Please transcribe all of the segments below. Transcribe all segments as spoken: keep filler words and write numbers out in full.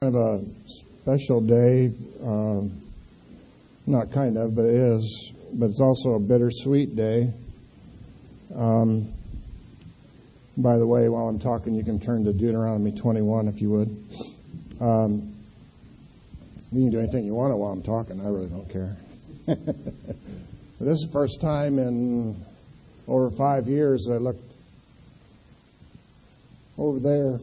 Kind of a special day, uh, not kind of, but it is, but it's also a bittersweet day. Um, by the way, while I'm talking, you can turn to Deuteronomy twenty-one if you would. Um, you can do anything you want while I'm talking. I really don't care. But this is the first time in over five years I looked over there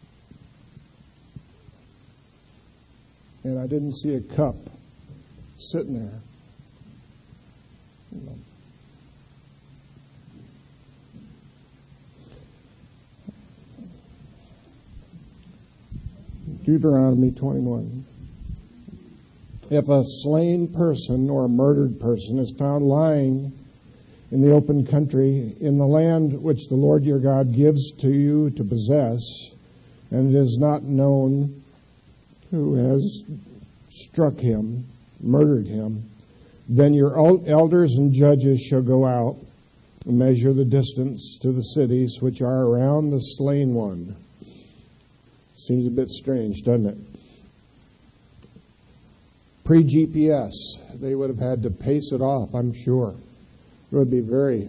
and I didn't see a cup sitting there. You know. Deuteronomy twenty-one. If a slain person or a murdered person is found lying in the open country, in the land which the Lord your God gives to you to possess, and it is not known who has struck him, murdered him, then your elders and judges shall go out and measure the distance to the cities which are around the slain one. Seems a bit strange, doesn't it? Pre-G P S, they would have had to pace it off, I'm sure. It would be very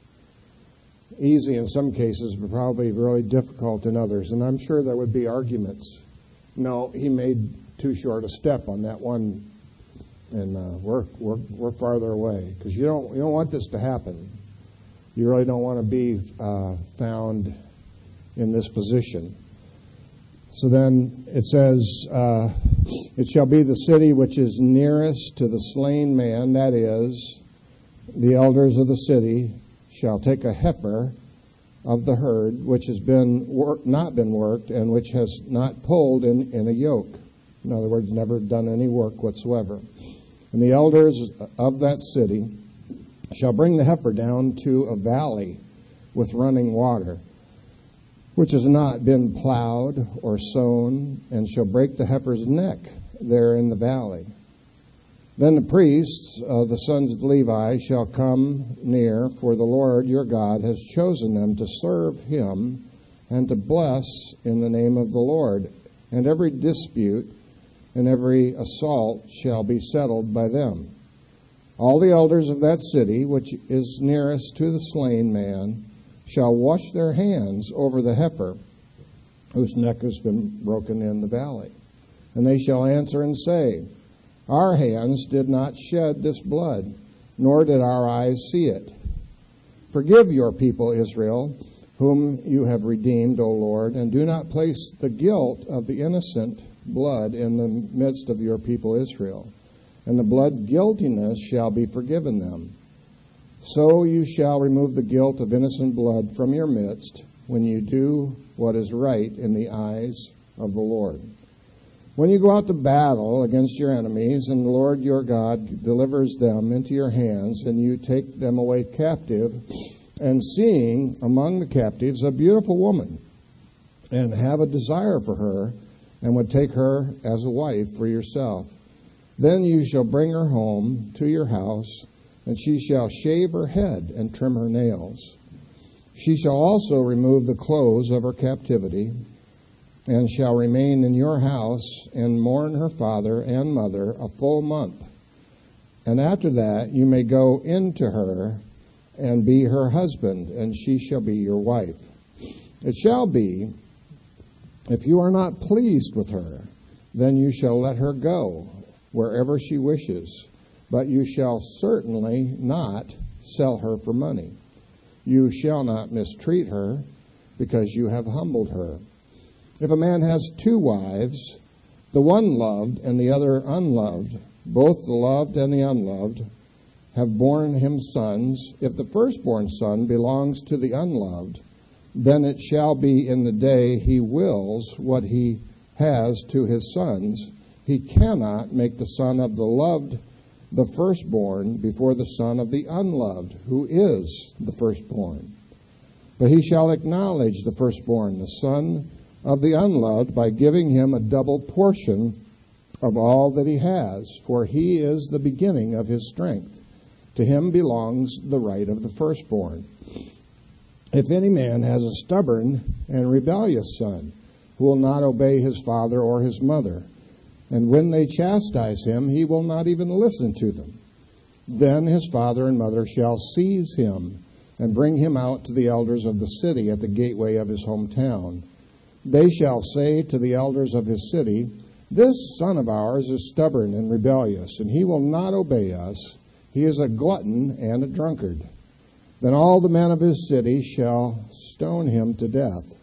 easy in some cases, but probably really difficult in others. And I'm sure there would be arguments. No, he made too short a step on that one, and uh, we're we're we're farther away because you don't you don't want this to happen. You really don't want to be uh, found in this position. So then it says, uh, it shall be the city which is nearest to the slain man, that is, the elders of the city shall take a heifer of the herd which has been wor- not been worked and which has not pulled in, in a yoke. In other words, never done any work whatsoever. And the elders of that city shall bring the heifer down to a valley with running water, which has not been plowed or sown, and shall break the heifer's neck there in the valley. Then the priests, uh, the sons of Levi, shall come near, for the Lord your God has chosen them to serve him and to bless in the name of the Lord. And every dispute and every assault shall be settled by them. All the elders of that city, which is nearest to the slain man, shall wash their hands over the heifer, whose neck has been broken in the valley. And they shall answer and say, our hands did not shed this blood, nor did our eyes see it. Forgive your people Israel, whom you have redeemed, O Lord, and do not place the guilt of the innocent blood in the midst of your people Israel. And the blood guiltiness shall be forgiven them. So you shall remove the guilt of innocent blood from your midst when you do what is right in the eyes of the Lord. When you go out to battle against your enemies, and the Lord your God delivers them into your hands, and you take them away captive, and seeing among the captives a beautiful woman, and have a desire for her, and would take her as a wife for yourself, then you shall bring her home to your house, and she shall shave her head and trim her nails. She shall also remove the clothes of her captivity, and shall remain in your house and mourn her father and mother a full month. And after that you may go into her and be her husband, and she shall be your wife. It shall be, if you are not pleased with her, then you shall let her go wherever she wishes. But you shall certainly not sell her for money. You shall not mistreat her, because you have humbled her. If a man has two wives, the one loved and the other unloved, both the loved and the unloved have borne him sons. If the firstborn son belongs to the unloved, then it shall be in the day he wills what he has to his sons. He cannot make the son of the loved the firstborn before the son of the unloved, who is the firstborn. But he shall acknowledge the firstborn, the son of the unloved, by giving him a double portion of all that he has, for he is the beginning of his strength. To him belongs the right of the firstborn. If any man has a stubborn and rebellious son, who will not obey his father or his mother. And when they chastise him, he will not even listen to them. Then his father and mother shall seize him and bring him out to the elders of the city at the gateway of his hometown. They shall say to the elders of his city, "This son of ours is stubborn and rebellious, and he will not obey us. He is a glutton and a drunkard." Then all the men of his city shall stone him to death.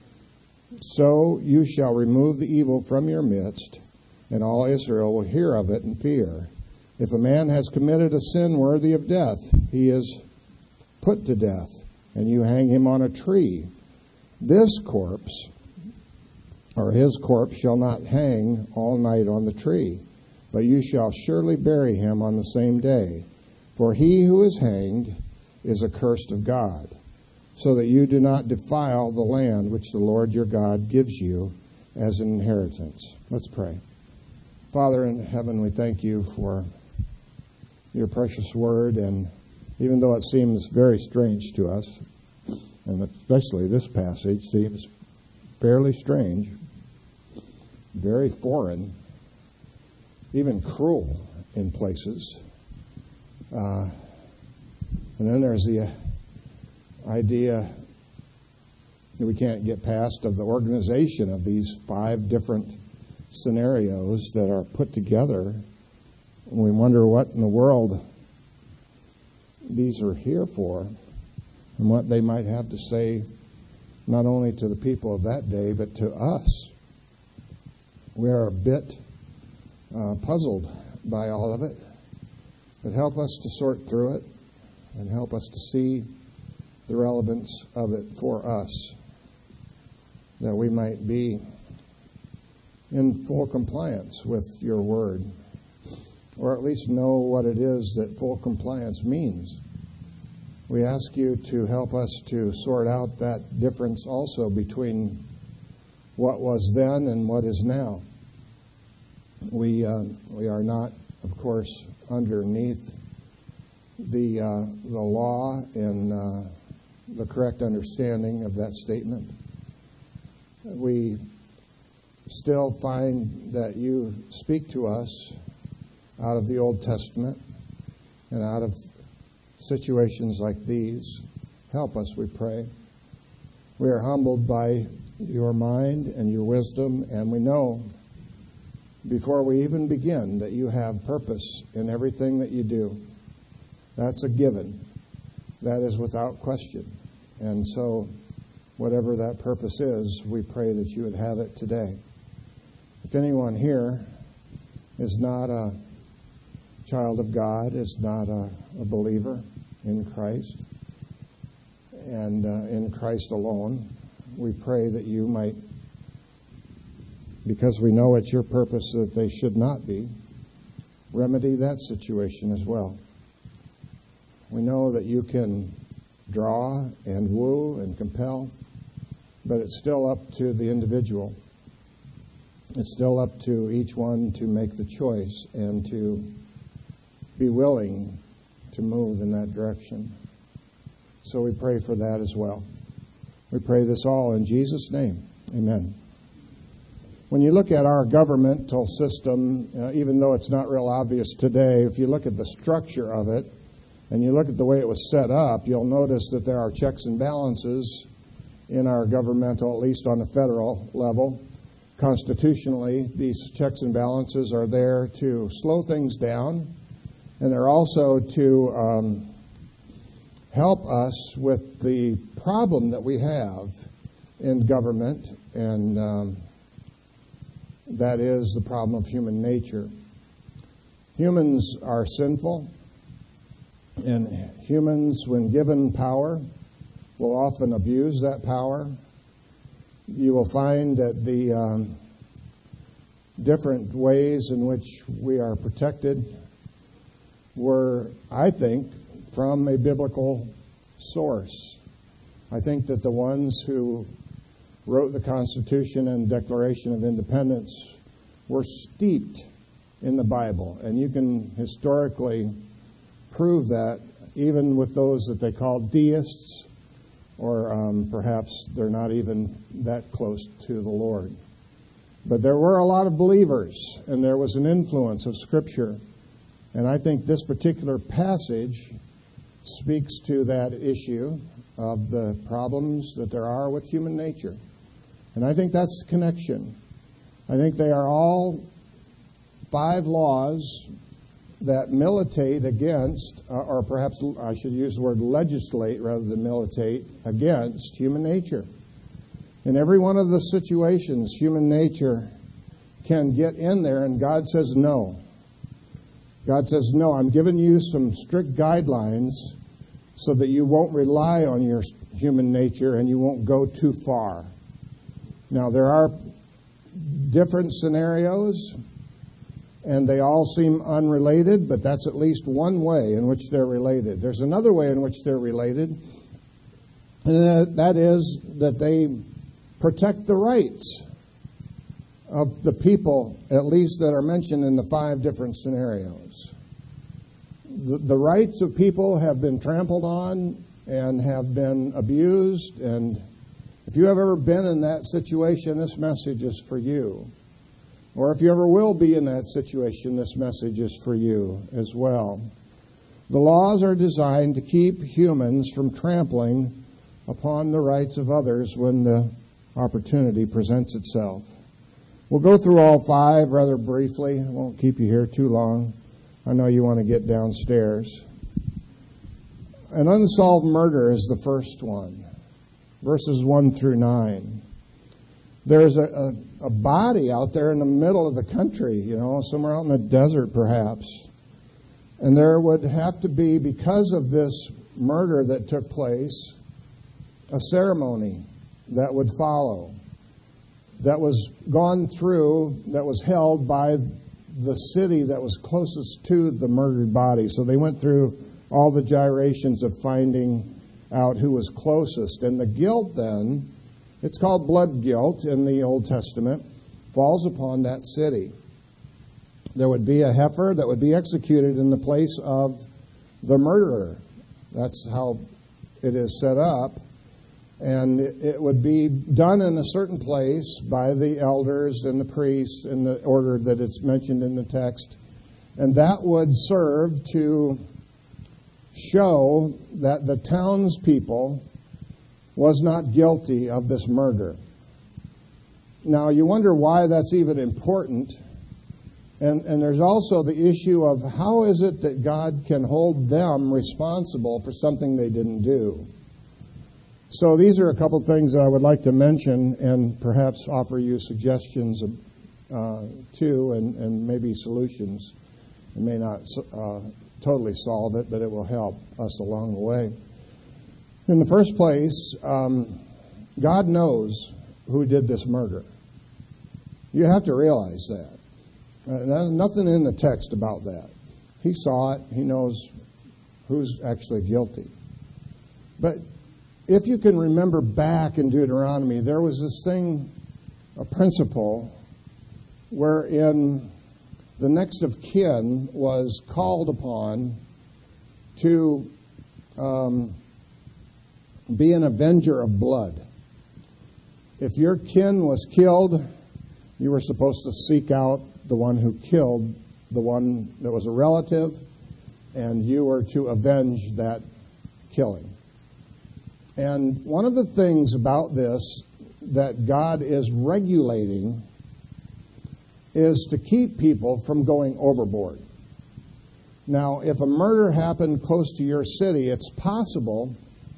So you shall remove the evil from your midst, and all Israel will hear of it and fear. If a man has committed a sin worthy of death, he is put to death, and you hang him on a tree. This corpse, or his corpse, shall not hang all night on the tree, but you shall surely bury him on the same day. For he who is hanged is accursed of God, so that you do not defile the land which the Lord your God gives you as an inheritance. Let's pray. Father in heaven, we thank you for your precious word, and even though it seems very strange to us, and especially this passage seems fairly strange, very foreign, even cruel in places. Uh, and then there's the idea that we can't get past of the organization of these five different scenarios that are put together. And we wonder what in the world these are here for, and what they might have to say not only to the people of that day, but to us. We are a bit uh, puzzled by all of it, but help us to sort through it and help us to see the relevance of it for us, that we might be in full compliance with your word, or at least know what it is that full compliance means. We ask you to help us to sort out that difference also between what was then and what is now. We uh, we are not, of course, underneath the uh, the law and uh, the correct understanding of that statement. We still find that you speak to us out of the Old Testament and out of situations like these. Help us, we pray. We are humbled by your mind and your wisdom, and we know before we even begin that you have purpose in everything that you do. That's a given. That is without question. And so whatever that purpose is, we pray that you would have it today. If anyone here is not a child of God, is not a, a believer in Christ, and uh, in Christ alone, we pray that you might, because we know it's your purpose that they should not be, remedy that situation as well. We know that you can draw and woo and compel, but it's still up to the individual. It's still up to each one to make the choice and to be willing to move in that direction. So we pray for that as well. We pray this all in Jesus' name. Amen. When you look at our governmental system, uh, even though it's not real obvious today, if you look at the structure of it and you look at the way it was set up, you'll notice that there are checks and balances in our governmental, at least on the federal level. Constitutionally, these checks and balances are there to slow things down, and they're also to um, help us with the problem that we have in government, and um, that is the problem of human nature. Humans are sinful, and humans, when given power, will often abuse that power. You will find that the um, different ways in which we are protected were, I think, from a biblical source. I think that the ones who wrote the Constitution and Declaration of Independence were steeped in the Bible. And you can historically prove that even with those that they called deists or um, perhaps they're not even that close to the Lord. But there were a lot of believers, and there was an influence of Scripture. And I think this particular passage speaks to that issue of the problems that there are with human nature. And I think that's the connection. I think they are all five laws that militate against, uh, or perhaps I should use the word legislate rather than militate, against human nature. In every one of the situations, human nature can get in there, and God says no. God says, no, I'm giving you some strict guidelines so that you won't rely on your human nature and you won't go too far. Now, there are different scenarios, and they all seem unrelated, but that's at least one way in which they're related. There's another way in which they're related, and that is that they protect the rights of the people, at least that are mentioned in the five different scenarios. The, the rights of people have been trampled on and have been abused, and if you have ever been in that situation, this message is for you. Or if you ever will be in that situation, this message is for you as well. The laws are designed to keep humans from trampling upon the rights of others when the opportunity presents itself. We'll go through all five rather briefly. I won't keep you here too long. I know you want to get downstairs. An unsolved murder is the first one, verses one through nine. There's a, a, a body out there in the middle of the country, you know, somewhere out in the desert perhaps. And there would have to be, because of this murder that took place, a ceremony that would follow, that was gone through, that was held by the city that was closest to the murdered body. So they went through all the gyrations of finding out who was closest. And the guilt then, it's called blood guilt in the Old Testament, falls upon that city. There would be a heifer that would be executed in the place of the murderer. That's how it is set up. And it would be done in a certain place by the elders and the priests in the order that it's mentioned in the text. And that would serve to show that the townspeople was not guilty of this murder. Now, you wonder why that's even important. And, and there's also the issue of how is it that God can hold them responsible for something they didn't do. So these are a couple of things that I would like to mention and perhaps offer you suggestions uh, to and, and maybe solutions. It may not uh, totally solve it, but it will help us along the way. In the first place, um, God knows who did this murder. You have to realize that. Uh, there's nothing in the text about that. He saw it. He knows who's actually guilty. But if you can remember back in Deuteronomy, there was this thing, a principle, wherein the next of kin was called upon to um, be an avenger of blood. If your kin was killed, you were supposed to seek out the one who killed the one that was a relative, and you were to avenge that killing. And one of the things about this that God is regulating is to keep people from going overboard. Now, if a murder happened close to your city, it's possible,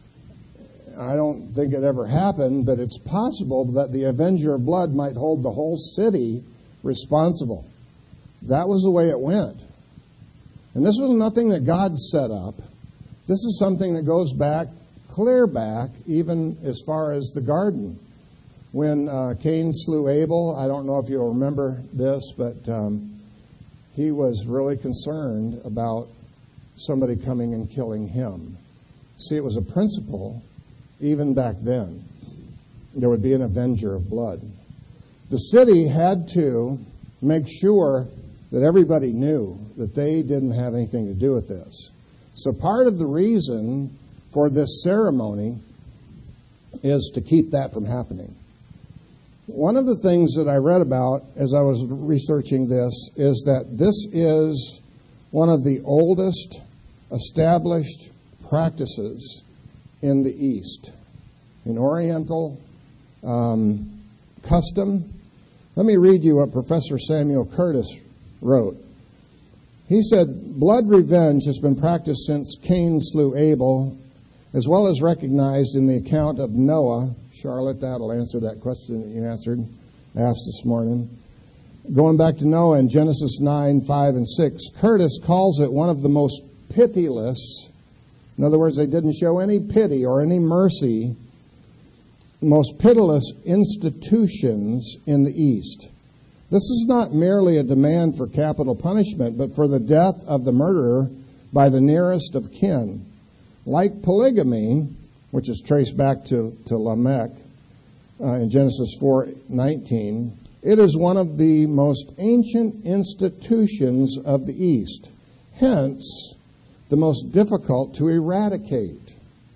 I don't think it ever happened, but it's possible that the Avenger of Blood might hold the whole city responsible. That was the way it went. And this was nothing that God set up. This is something that goes back, clear back, even as far as the garden. When uh, Cain slew Abel, I don't know if you'll remember this, but um, he was really concerned about somebody coming and killing him. See, it was a principle even back then. There would be an avenger of blood. The city had to make sure that everybody knew that they didn't have anything to do with this. So part of the reason for this ceremony is to keep that from happening. One of the things that I read about as I was researching this is that this is one of the oldest established practices in the East, in Oriental um, custom. Let me read you what Professor Samuel Curtis wrote. He said, blood revenge has been practiced since Cain slew Abel, as well as recognized in the account of Noah. Charlotte, that'll answer that question that you answered, asked this morning. Going back to Noah in Genesis nine, five, and six, Curtis calls it one of the most pitiless, in other words, they didn't show any pity or any mercy, most pitiless institutions in the East. This is not merely a demand for capital punishment, but for the death of the murderer by the nearest of kin. Like polygamy, which is traced back to, to Lamech uh, in Genesis four nineteen, it is one of the most ancient institutions of the East, hence the most difficult to eradicate.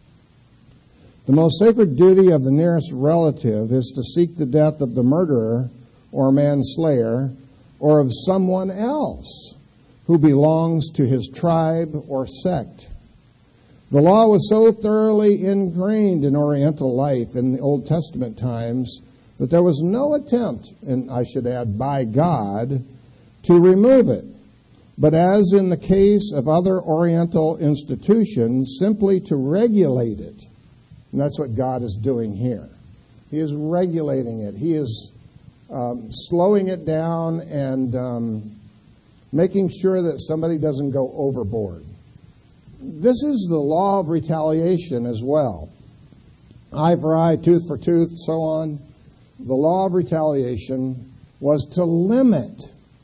The most sacred duty of the nearest relative is to seek the death of the murderer or manslayer or of someone else who belongs to his tribe or sect. The law was so thoroughly ingrained in Oriental life in the Old Testament times that there was no attempt, and I should add, by God, to remove it. But as in the case of other Oriental institutions, simply to regulate it. And that's what God is doing here. He is regulating it. He is um, slowing it down and um, making sure that somebody doesn't go overboard. This is the law of retaliation as well. Eye for eye, tooth for tooth, so on. The law of retaliation was to limit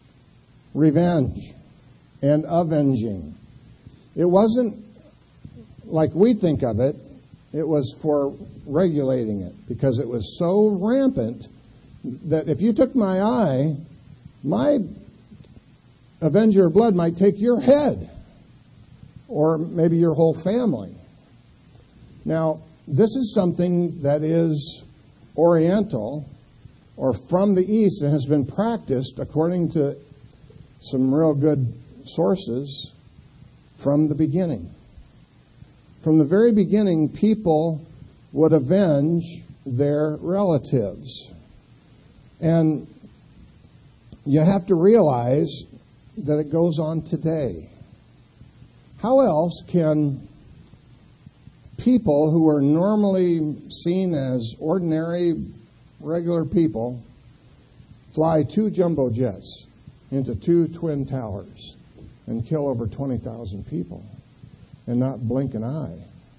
revenge and avenging. It wasn't like we think of it. It was for regulating it because it was so rampant that if you took my eye, my avenger of blood might take your head or maybe your whole family. Now, this is something that is Oriental or from the East and has been practiced according to some real good sources from the beginning. From the very beginning, people would avenge their relatives. And you have to realize that it goes on today. How else can people who are normally seen as ordinary, regular people fly two jumbo jets into two twin towers and kill over twenty thousand people and not blink an eye?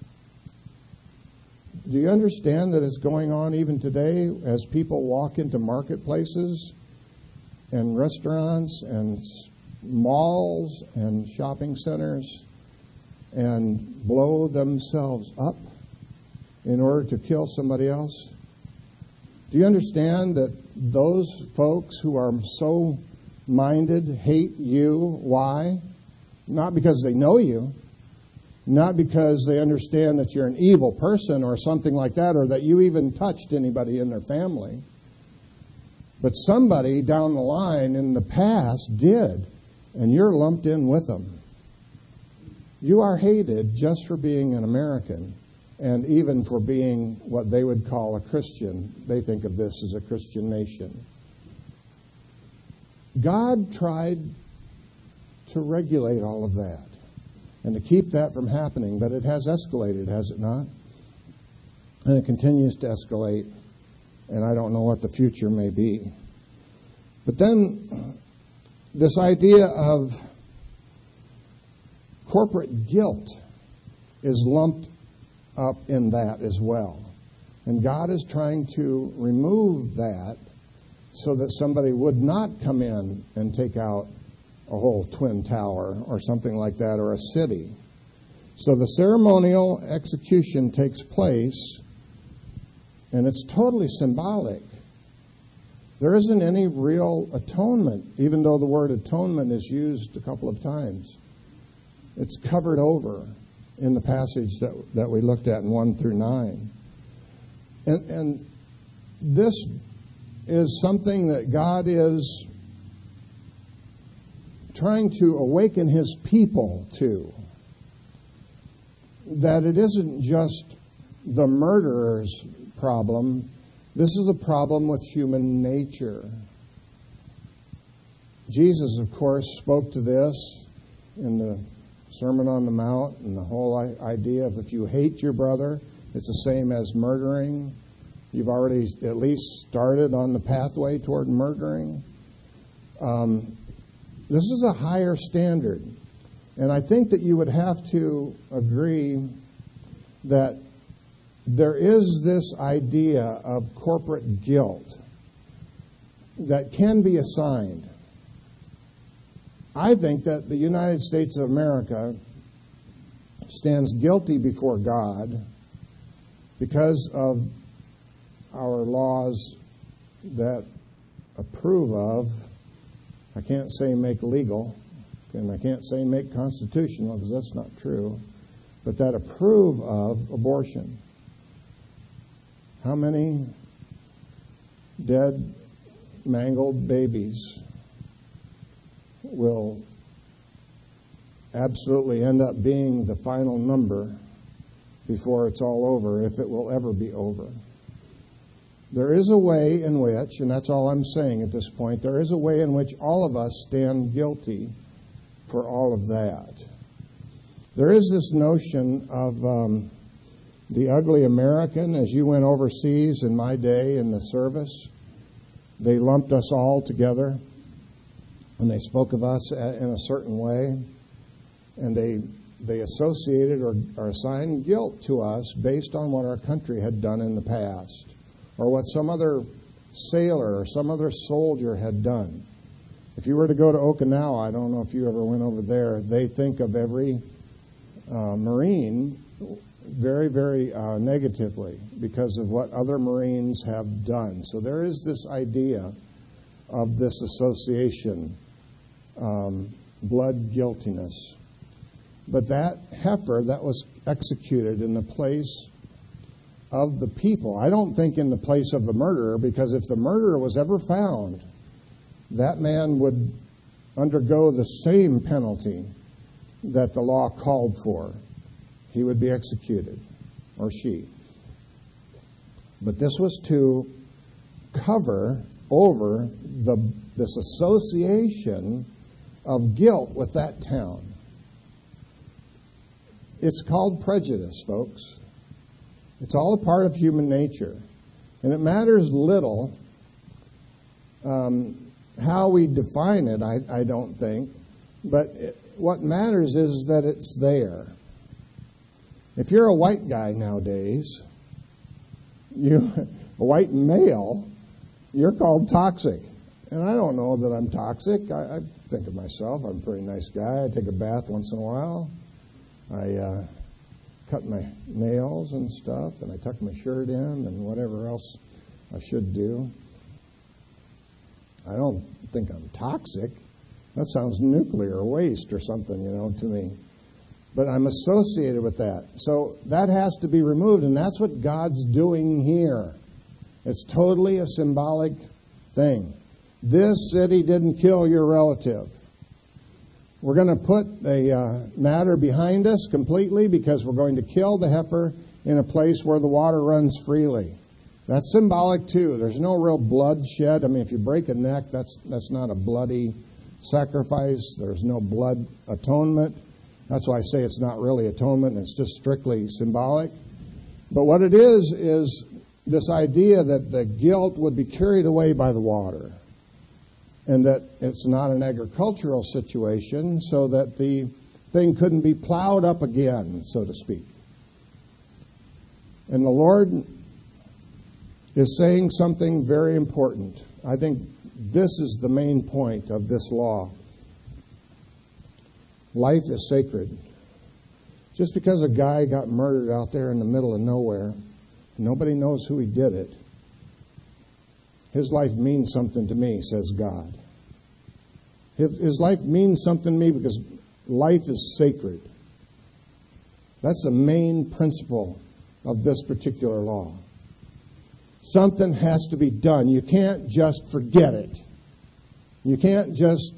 Do you understand that it's going on even today as people walk into marketplaces and restaurants and malls and shopping centers and blow themselves up in order to kill somebody else? Do you understand that those folks who are so minded hate you? Why? Not because they know you, not because they understand that you're an evil person or something like that, or that you even touched anybody in their family, but somebody down the line in the past did, and you're lumped in with them. You are hated just for being an American and even for being what they would call a Christian. They think of this as a Christian nation. God tried to regulate all of that and to keep that from happening, but it has escalated, has it not? And it continues to escalate, and I don't know what the future may be. But then this idea of corporate guilt is lumped up in that as well. And God is trying to remove that so that somebody would not come in and take out a whole twin tower or something like that, or a city. So the ceremonial execution takes place, and it's totally symbolic. There isn't any real atonement, even though the word atonement is used a couple of times. It's covered over in the passage that, that we looked at in one through nine. And, and this is something that God is trying to awaken his people to. That it isn't just the murderer's problem. This is a problem with human nature. Jesus, of course, spoke to this in the Sermon on the Mount, and the whole idea of if you hate your brother, it's the same as murdering. You've already at least started on the pathway toward murdering. Um, this is a higher standard. And I think that you would have to agree that there is this idea of corporate guilt that can be assigned. I think that the United States of America stands guilty before God because of our laws that approve of, I can't say make legal, and I can't say make constitutional because that's not true, but that approve of abortion. How many dead, mangled babies will absolutely end up being the final number before it's all over, if it will ever be over? There is a way in which, and that's all I'm saying at this point, there is a way in which all of us stand guilty for all of that. There is this notion of um, the ugly American. As you went overseas in my day in the service, they lumped us all together, and they spoke of us in a certain way, and they they associated or, or assigned guilt to us based on what our country had done in the past, or what some other sailor or some other soldier had done. If you were to go to Okinawa, I don't know if you ever went over there, they think of every uh, Marine very, very uh, negatively because of what other Marines have done. So there is this idea of this association, um, blood guiltiness. But that heifer that was executed in the place of the people, I don't think in the place of the murderer, because if the murderer was ever found, that man would undergo the same penalty that the law called for. He would be executed, or she. But this was to cover over the this association of guilt with that town. It's called prejudice, folks. It's all a part of human nature. And it matters little um, how we define it, I, I don't think. But it, what matters is that it's there. If you're a white guy nowadays, you a white male, you're called toxic. And I don't know that I'm toxic. I, I think of myself, I'm a pretty nice guy. I take a bath once in a while. I uh, cut my nails and stuff, and I tuck my shirt in and whatever else I should do. I don't think I'm toxic. That sounds nuclear waste or something, you know, to me. But I'm associated with that. So that has to be removed, and that's what God's doing here. It's totally a symbolic thing. This city didn't kill your relative. We're going to put a uh, matter behind us completely because we're going to kill the heifer in a place where the water runs freely. That's symbolic too. There's no real bloodshed. I mean, if you break a neck, that's that's not a bloody sacrifice. There's no blood atonement. That's why I say it's not really atonement. It's just strictly symbolic. But what it is is this idea that the guilt would be carried away by the water, and that it's not an agricultural situation, so that the thing couldn't be plowed up again, so to speak. And the Lord is saying something very important. I think this is the main point of this law. Life is sacred. Just because a guy got murdered out there in the middle of nowhere, nobody knows who he did it, his life means something to me, says God. His life means something to me because life is sacred. That's the main principle of this particular law. Something has to be done. You can't just forget it. You can't just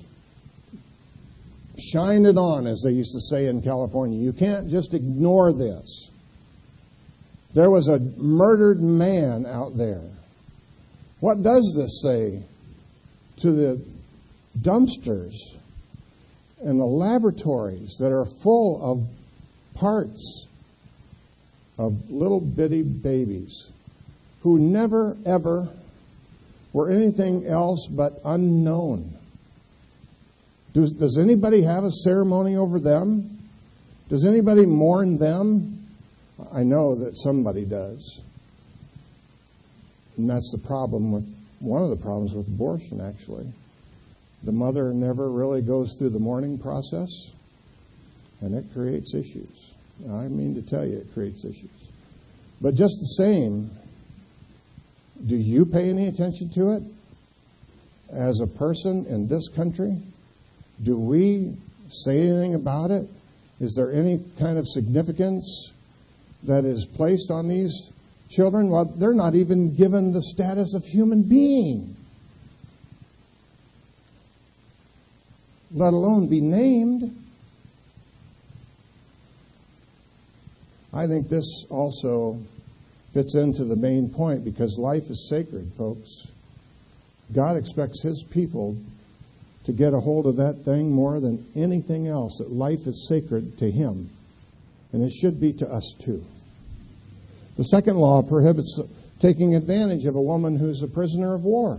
shine it on, as they used to say in California. You can't just ignore this. There was a murdered man out there. What does this say to the dumpsters and the laboratories that are full of parts of little bitty babies who never, ever were anything else but unknown? Does, does anybody have a ceremony over them? Does anybody mourn them? I know that somebody does. And that's the problem with, one of the problems with abortion, actually. The mother never really goes through the mourning process, and it creates issues. I mean to tell you, it creates issues. But just the same, do you pay any attention to it? As a person in this country, do we say anything about it? Is there any kind of significance that is placed on these children? Well, they're not even given the status of human being, let alone be named. I think this also fits into the main point, because life is sacred, folks. God expects His people to get a hold of that thing more than anything else, that life is sacred to Him. And it should be to us too. The second law prohibits taking advantage of a woman who's a prisoner of war.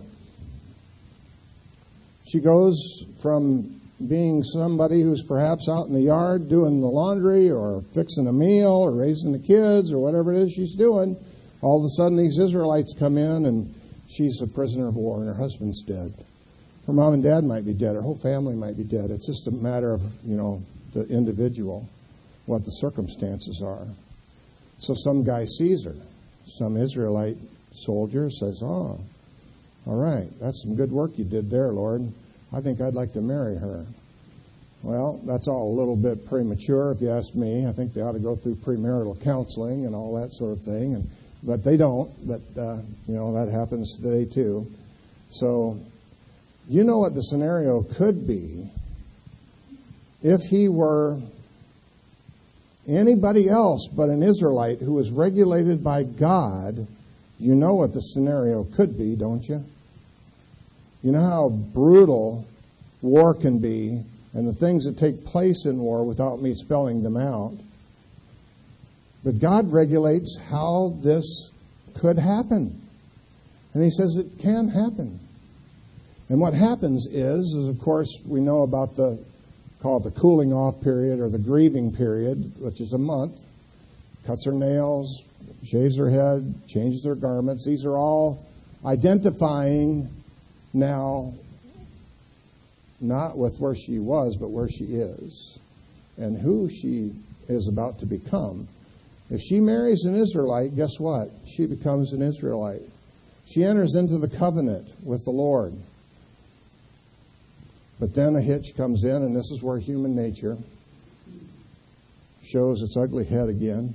She goes from being somebody who's perhaps out in the yard doing the laundry or fixing a meal or raising the kids or whatever it is she's doing. All of a sudden these Israelites come in and she's a prisoner of war and her husband's dead. Her mom and dad might be dead. Her whole family might be dead. It's just a matter of, you know, the individual, what the circumstances are. So some guy sees her. Some Israelite soldier says, oh, all right, that's some good work you did there, Lord. I think I'd like to marry her. Well, that's all a little bit premature, if you ask me. I think they ought to go through premarital counseling and all that sort of thing. And but they don't. But, uh, you know, that happens today, too. So you know what the scenario could be if he were anybody else but an Israelite who was regulated by God. You know what the scenario could be, don't you? You know how brutal war can be and the things that take place in war without me spelling them out. But God regulates how this could happen. And He says it can happen. And what happens is, is of course, we know about the, call it the cooling off period or the grieving period, which is a month. Cuts her nails, shaves her head, changes her garments. These are all identifying now not with where she was, but where she is and who she is about to become. If she marries an Israelite, guess what? She becomes an Israelite. She enters into the covenant with the Lord. But then a hitch comes in, and this is where human nature shows its ugly head again.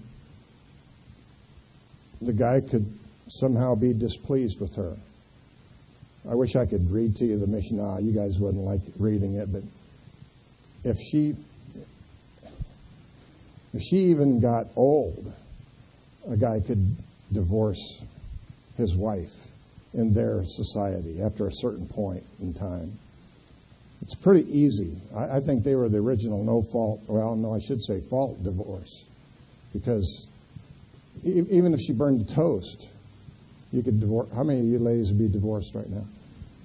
The guy could somehow be displeased with her. I wish I could read to you the Mishnah. You guys wouldn't like reading it, but if she if she even got old, a guy could divorce his wife in their society after a certain point in time. It's pretty easy. I, I think they were the original no-fault, well, no, I should say fault divorce, because e- even if she burned the toast, you could divorce. How many of you ladies would be divorced right now?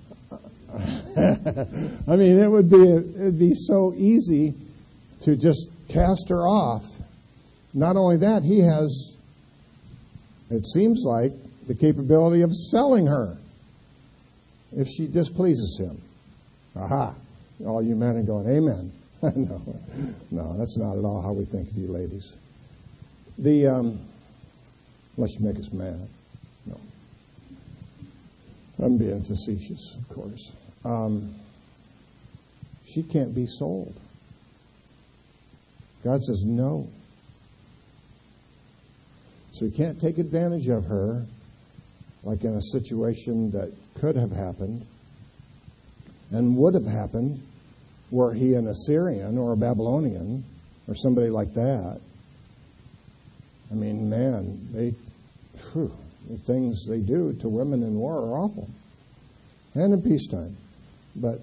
I mean, it would be it'd be so easy to just cast her off. Not only that, he has, it seems like, the capability of selling her if she displeases him. Aha! All you men are going, amen. no, no, that's not at all how we think of you ladies. The um, unless you make us mad. No. I'm being facetious, of course. Um, she can't be sold. God says no. So He can't take advantage of her like in a situation that could have happened and would have happened were he an Assyrian or a Babylonian or somebody like that. I mean, man, they, whew, the things they do to women in war are awful. And in peacetime. But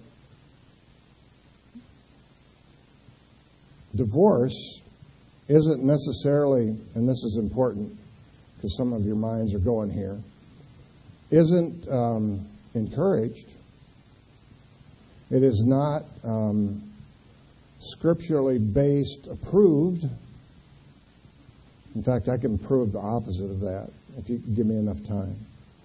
divorce isn't necessarily, and this is important because some of your minds are going here, isn't um, encouraged. It is not um, scripturally based, approved. In fact, I can prove the opposite of that if you can give me enough time.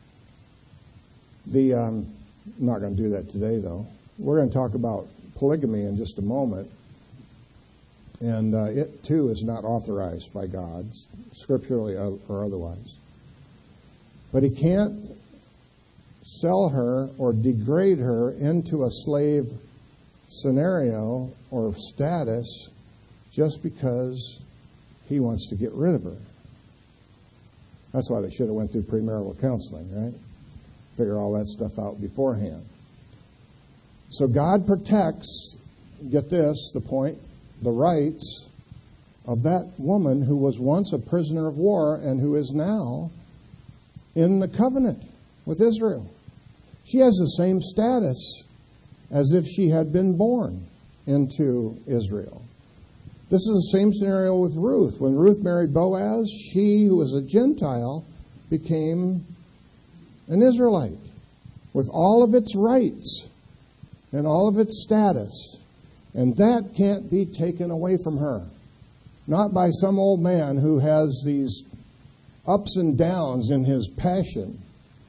The um, I'm not going to do that today, though. We're going to talk about polygamy in just a moment. And uh, it, too, is not authorized by God, scripturally or otherwise. But he can't sell her or degrade her into a slave scenario or status just because he wants to get rid of her. That's why they should have went through premarital counseling, right? Figure all that stuff out beforehand. So God protects, get this, the point, the rights of that woman who was once a prisoner of war and who is now in the covenant with Israel. She has the same status as if she had been born into Israel. This is the same scenario with Ruth. When Ruth married Boaz, she, who was a Gentile, became an Israelite with all of its rights and all of its status. And that can't be taken away from her. Not by some old man who has these ups and downs in his passion.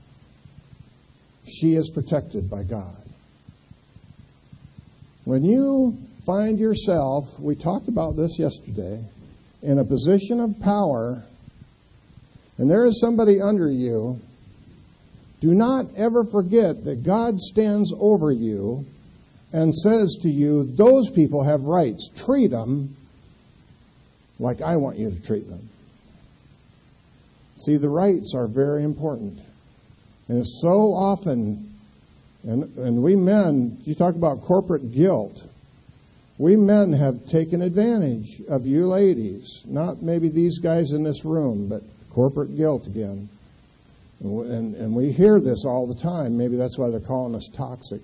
She is protected by God. When you find yourself, we talked about this yesterday, in a position of power, and there is somebody under you, do not ever forget that God stands over you and says to you, those people have rights. Treat them like I want you to treat them. See, the rights are very important. And so often, and, and we men, you talk about corporate guilt, we men have taken advantage of you ladies. Not maybe these guys in this room, but corporate guilt again. And, and we hear this all the time. Maybe that's why they're calling us toxic.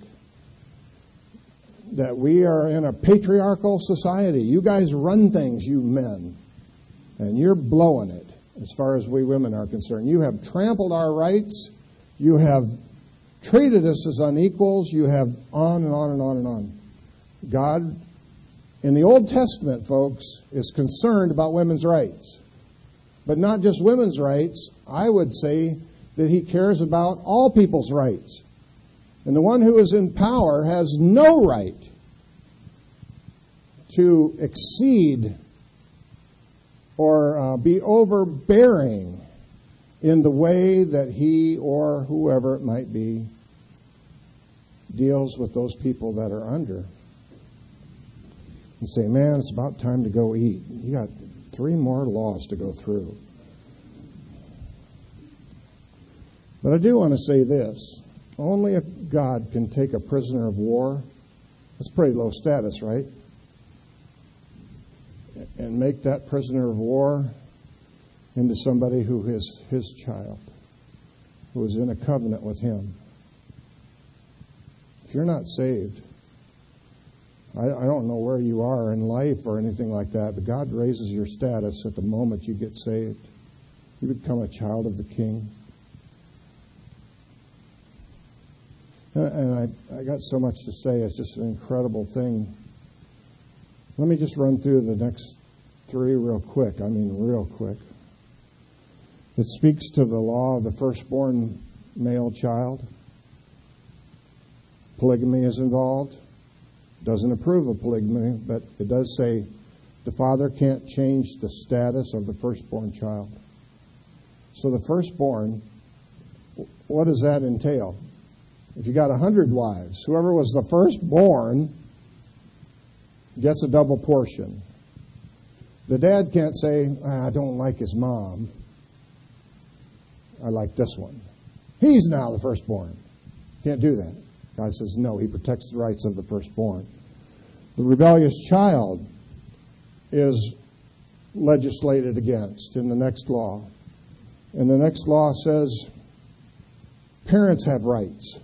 That we are in a patriarchal society. You guys run things, you men. And you're blowing it as far as we women are concerned. You have trampled our rights. You have treated us as unequals. You have on and on and on and on. God, in the Old Testament, folks, is concerned about women's rights. But not just women's rights. I would say that he cares about all people's rights. And the one who is in power has no right to exceed or uh, be overbearing in the way that he or whoever it might be deals with those people that are under. You say, man, it's about time to go eat. You got three more laws to go through. But I do want to say this. Only if God can take a prisoner of war, that's pretty low status, right? And make that prisoner of war into somebody who is his child, who is in a covenant with him. If you're not saved, I, I don't know where you are in life or anything like that, but God raises your status at the moment you get saved. You become a child of the King. And I, I got so much to say. It's just an incredible thing. Let me just run through the next three real quick. I mean, real quick. It speaks to the law of the firstborn male child. Polygamy is involved. Doesn't approve of polygamy, but it does say the father can't change the status of the firstborn child. So the firstborn, what does that entail? If you got a hundred wives, whoever was the firstborn gets a double portion. The dad can't say, ah, I don't like his mom. I like this one. He's now the firstborn. Can't do that. God says no, he protects the rights of the firstborn. The rebellious child is legislated against in the next law. And the next law says parents have rights.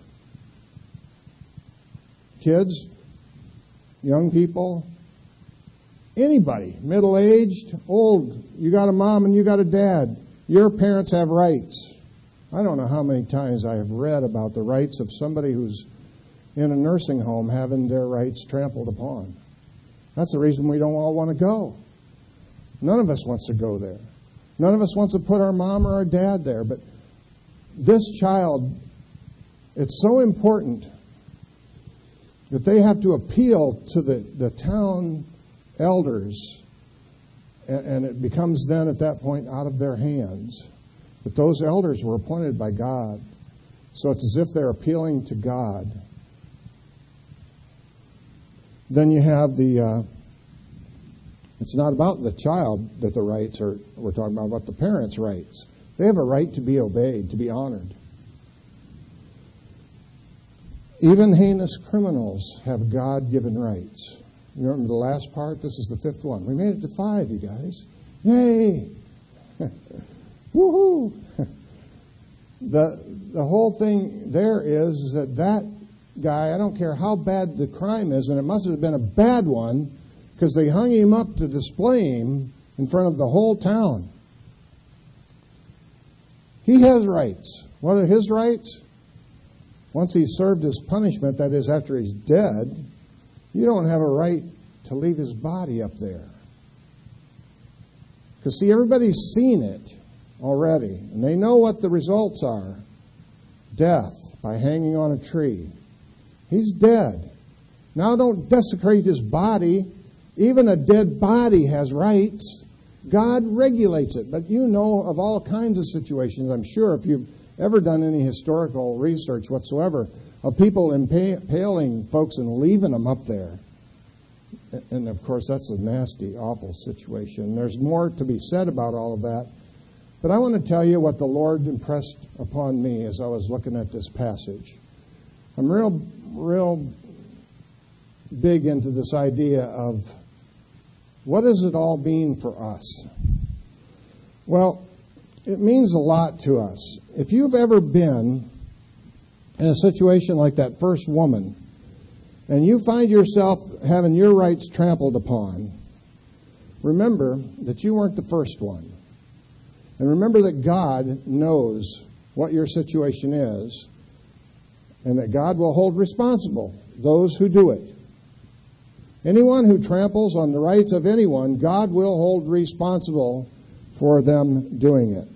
Kids, young people, anybody, middle-aged, old, you got a mom and you got a dad, your parents have rights. I don't know how many times I have read about the rights of somebody who's in a nursing home having their rights trampled upon. That's the reason we don't all want to go. None of us wants to go there. None of us wants to put our mom or our dad there. But this child, it's so important that they have to appeal to the, the town elders, and, and it becomes then at that point out of their hands. But those elders were appointed by God. So it's as if they're appealing to God. Then you have the, uh, it's not about the child that the rights are, we're talking about, about the parents' rights. They have a right to be obeyed, to be honored. Even heinous criminals have God-given rights. You remember the last part? This is the fifth one. We made it to five, you guys. Yay! Woohoo! The, the whole thing there is that that guy, I don't care how bad the crime is, and it must have been a bad one, because they hung him up to display him in front of the whole town. He has rights. What are his rights? Once he's served his punishment, that is, after he's dead, you don't have a right to leave his body up there. Because, see, everybody's seen it already, and they know what the results are. Death by hanging on a tree. He's dead. Now don't desecrate his body. Even a dead body has rights. God regulates it. But you know of all kinds of situations, I'm sure, if you've ever done any historical research whatsoever, of people impaling folks and leaving them up there. And, of course, that's a nasty, awful situation. There's more to be said about all of that. But I want to tell you what the Lord impressed upon me as I was looking at this passage. I'm real, real big into this idea of what does it all mean for us? Well, it means a lot to us. If you've ever been in a situation like that first woman, and you find yourself having your rights trampled upon, remember that you weren't the first one. And remember that God knows what your situation is, and that God will hold responsible those who do it. Anyone who tramples on the rights of anyone, God will hold responsible for them doing it.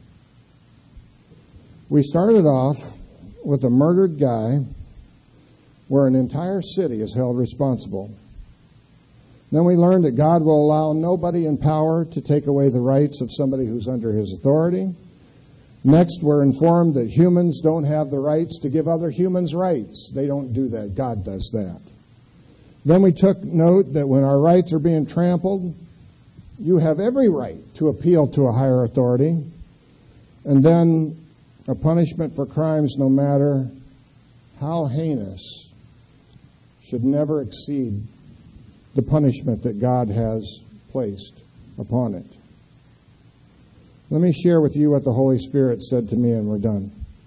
We started off with a murdered guy where an entire city is held responsible. Then we learned that God will allow nobody in power to take away the rights of somebody who's under his authority. Next, we're informed that humans don't have the rights to give other humans rights. They don't do that. God does that. Then we took note that when our rights are being trampled, you have every right to appeal to a higher authority. And then a punishment for crimes, no matter how heinous, should never exceed the punishment that God has placed upon it. Let me share with you what the Holy Spirit said to me, and we're done.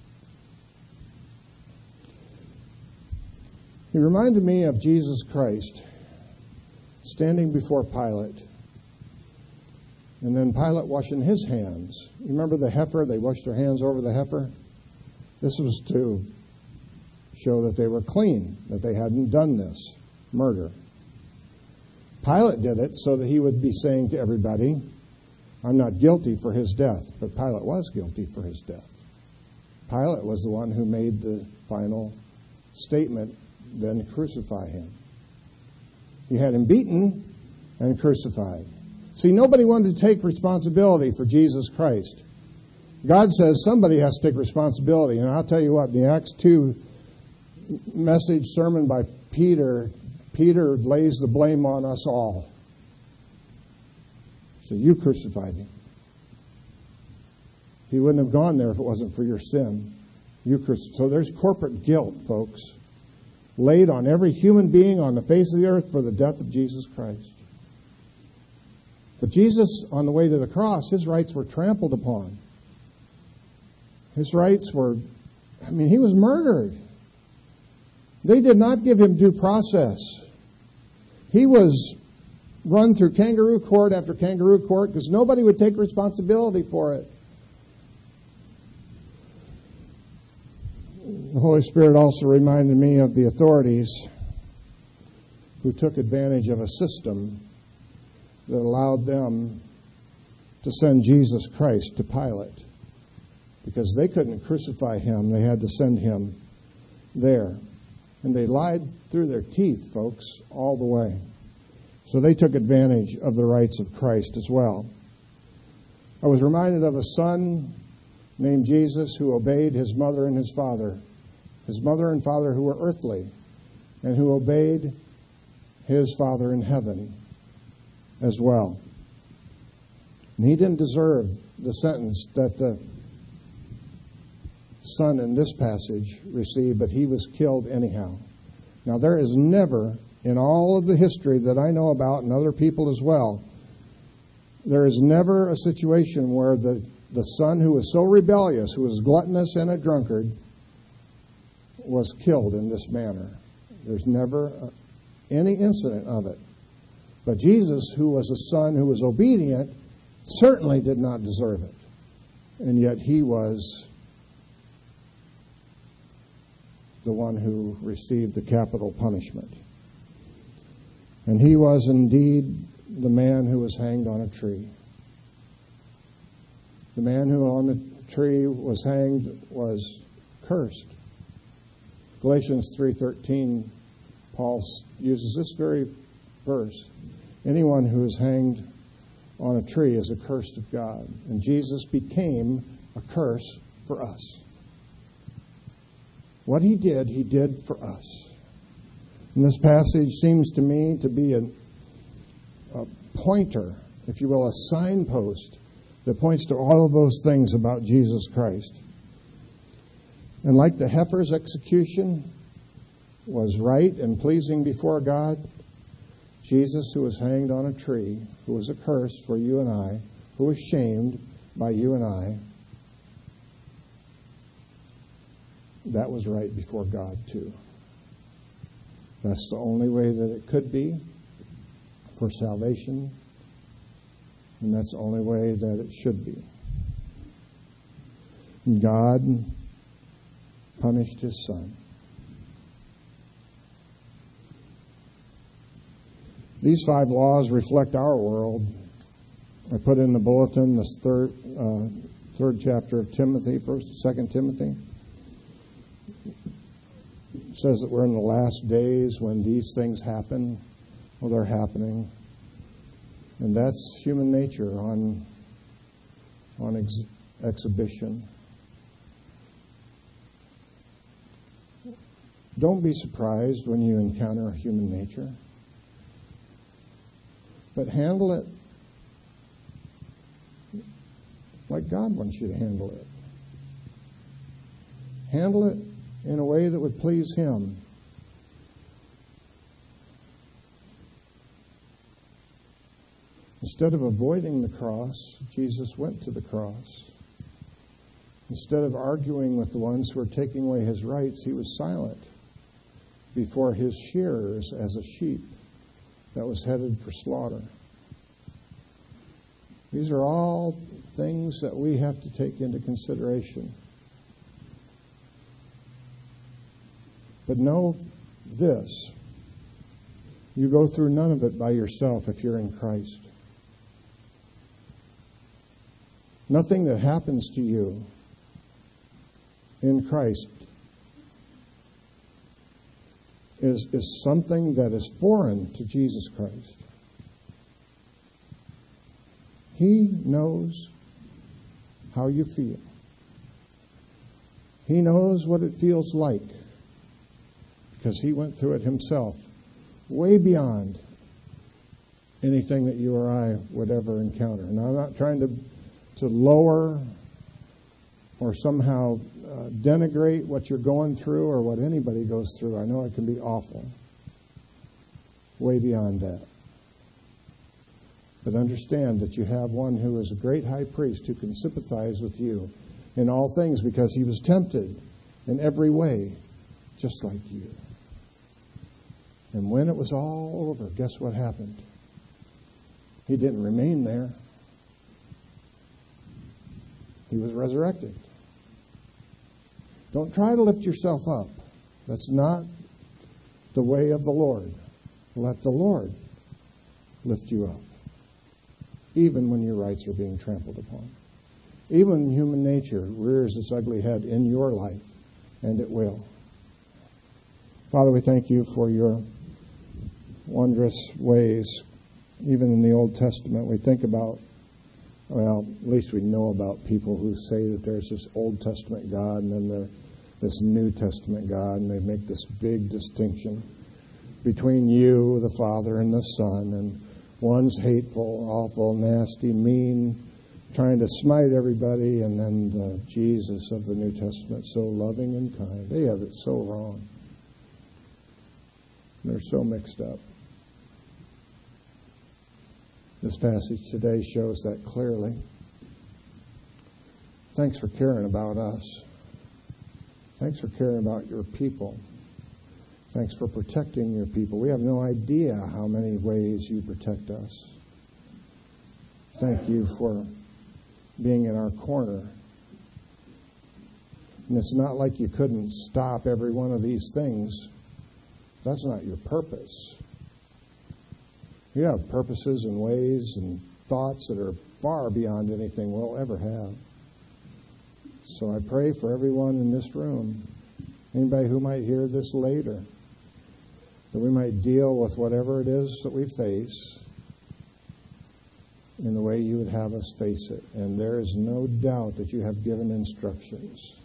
He reminded me of Jesus Christ standing before Pilate, and then Pilate washing his hands. You remember the heifer? They washed their hands over the heifer. This was to show that they were clean, that they hadn't done this murder. Pilate did it so that he would be saying to everybody, I'm not guilty for his death. But Pilate was guilty for his death. Pilate was the one who made the final statement, then crucify him. He had him beaten and crucified. See, nobody wanted to take responsibility for Jesus Christ. God says somebody has to take responsibility. And I'll tell you what, the Acts two message sermon by Peter, Peter lays the blame on us all. So you crucified him. He wouldn't have gone there if it wasn't for your sin. Eucharist. So there's corporate guilt, folks, laid on every human being on the face of the earth for the death of Jesus Christ. But Jesus, on the way to the cross, his rights were trampled upon. His rights were, I mean, he was murdered. They did not give him due process. He was run through kangaroo court after kangaroo court because nobody would take responsibility for it. The Holy Spirit also reminded me of the authorities who took advantage of a system that allowed them to send Jesus Christ to Pilate. Because they couldn't crucify him, they had to send him there. And they lied through their teeth, folks, all the way. So they took advantage of the rights of Christ as well. I was reminded of a son named Jesus who obeyed his mother and his father. His mother and father who were earthly, and who obeyed his Father in heaven as well. And he didn't deserve the sentence that the son in this passage received, but he was killed anyhow. Now, there is never, in all of the history that I know about, and other people as well, there is never a situation where the, the son who was so rebellious, who was gluttonous and a drunkard, was killed in this manner. There's never uh, any incident of it. But Jesus, who was a son who was obedient, certainly did not deserve it. And yet he was the one who received the capital punishment. And he was indeed the man who was hanged on a tree. The man who on the tree was hanged was cursed. Galatians three thirteen, Paul uses this very verse. Anyone who is hanged on a tree is accursed of God. And Jesus became a curse for us. What he did, he did for us. And this passage seems to me to be a, a pointer, if you will, a signpost that points to all of those things about Jesus Christ. And like the heifer's execution was right and pleasing before God, Jesus, who was hanged on a tree, who was accursed for you and I, who was shamed by you and I, that was right before God too. That's the only way that it could be for salvation, and that's the only way that it should be. And God punished his son. These five laws reflect our world. I put in the bulletin this third uh, third chapter of Timothy, first, second Timothy. It says that we're in the last days when these things happen. Well, they're happening, and that's human nature on on ex- exhibition. Don't be surprised when you encounter human nature, but handle it like God wants you to handle it. Handle it in a way that would please him. Instead of avoiding the cross, Jesus went to the cross. Instead of arguing with the ones who were taking away his rights, he was silent before his shearers as a sheep that was headed for slaughter. These are all things that we have to take into consideration. But know this, you go through none of it by yourself if you're in Christ. Nothing that happens to you in Christ is, is something that is foreign to Jesus Christ. He knows how you feel. He knows what it feels like because he went through it himself, way beyond anything that you or I would ever encounter. Now, I'm not trying to, to lower or somehow uh, denigrate what you're going through or what anybody goes through. I know it can be awful. Way beyond that. But understand that you have one who is a great high priest who can sympathize with you in all things because he was tempted in every way, just like you. And when it was all over, guess what happened? He didn't remain there. He was resurrected. Don't try to lift yourself up. That's not the way of the Lord. Let the Lord lift you up, even when your rights are being trampled upon. Even when human nature rears its ugly head in your life, and it will. Father, we thank you for your wondrous ways. Even in the Old Testament, we think about, well, at least we know about people who say that there's this Old Testament God and then there's this New Testament God, and they make this big distinction between you, the Father, and the Son, and one's hateful, awful, nasty, mean, trying to smite everybody, and then the Jesus of the New Testament, so loving and kind. They have it so wrong. They're so mixed up. This passage today shows that clearly. Thanks for caring about us. Thanks for caring about your people. Thanks for protecting your people. We have no idea how many ways you protect us. Thank you for being in our corner. And it's not like you couldn't stop every one of these things. That's not your purpose. You have purposes and ways and thoughts that are far beyond anything we'll ever have. So I pray for everyone in this room, anybody who might hear this later, that we might deal with whatever it is that we face in the way you would have us face it. And there is no doubt that you have given instructions.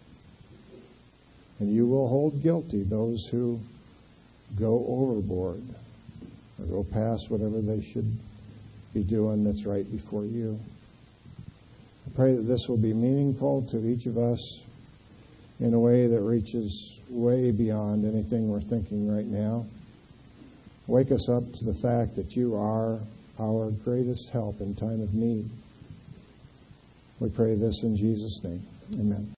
And you will hold guilty those who go overboard or go past whatever they should be doing that's right before you. I pray that this will be meaningful to each of us in a way that reaches way beyond anything we're thinking right now. Wake us up to the fact that you are our greatest help in time of need. We pray this in Jesus' name. Amen.